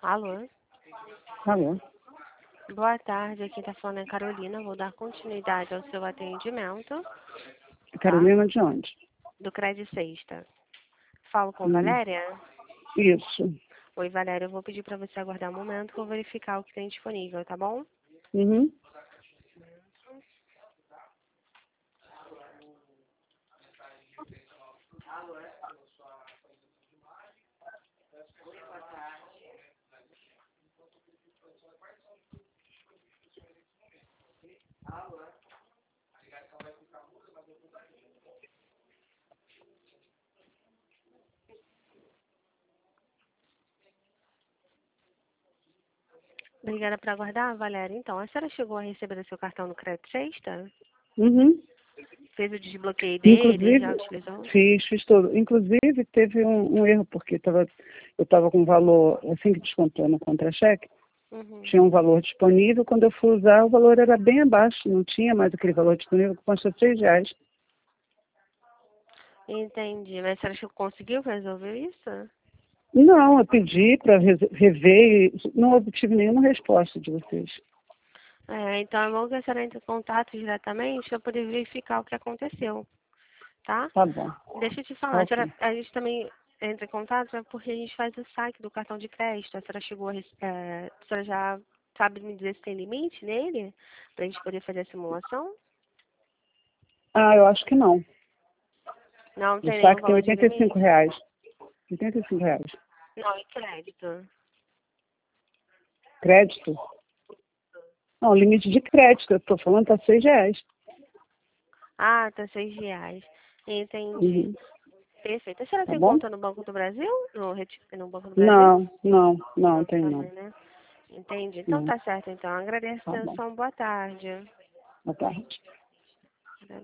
Alô? Alô? Boa tarde, aqui tá falando a Carolina. Vou dar continuidade ao seu atendimento, tá? Carolina de onde? Do Crédito Sexta. Falo com Hum, Valéria? isso. Oi, Valéria, eu vou pedir para você aguardar um momento que eu vou verificar o que tem disponível, tá bom? Uhum. Obrigada por aguardar, Valéria. Então, a senhora chegou a receber o seu cartão no Crédito Sexta? Uhum. Fez o desbloqueio dele? Já Inclusive, utilizou? fiz tudo. Inclusive, teve um erro, porque eu estava com um valor, assim que descontou no contra-cheque, Uhum. tinha um valor disponível. Quando eu fui usar, o valor era bem abaixo, não tinha mais aquele valor disponível, que custa R$3. Entendi. Mas a senhora conseguiu resolver isso? Não, eu pedi para rever e não obtive nenhuma resposta de vocês. Então é bom que a senhora entre em contato diretamente para poder verificar o que aconteceu, tá? Tá bom. Deixa eu te falar, Ok. a gente também entra em contato porque a gente faz o saque do cartão de crédito. A senhora a senhora já sabe me dizer se tem limite nele? Pra gente poder fazer a simulação? Ah, eu acho que não. Não O tem nenhum saque tem valor de R$85. limite? R$85. Não, é crédito. Crédito? Não, limite de crédito, eu estou falando tá R$6. Ah, tá R$6. Entendi. Uhum. Perfeito. A senhora Tá tem bom? conta no Banco do Brasil? No Banco do Brasil? Não, Não tem não. também, né? Entendi. Então Não. tá certo, então. Agradeço a Tá bom. atenção. Boa tarde. Boa tarde.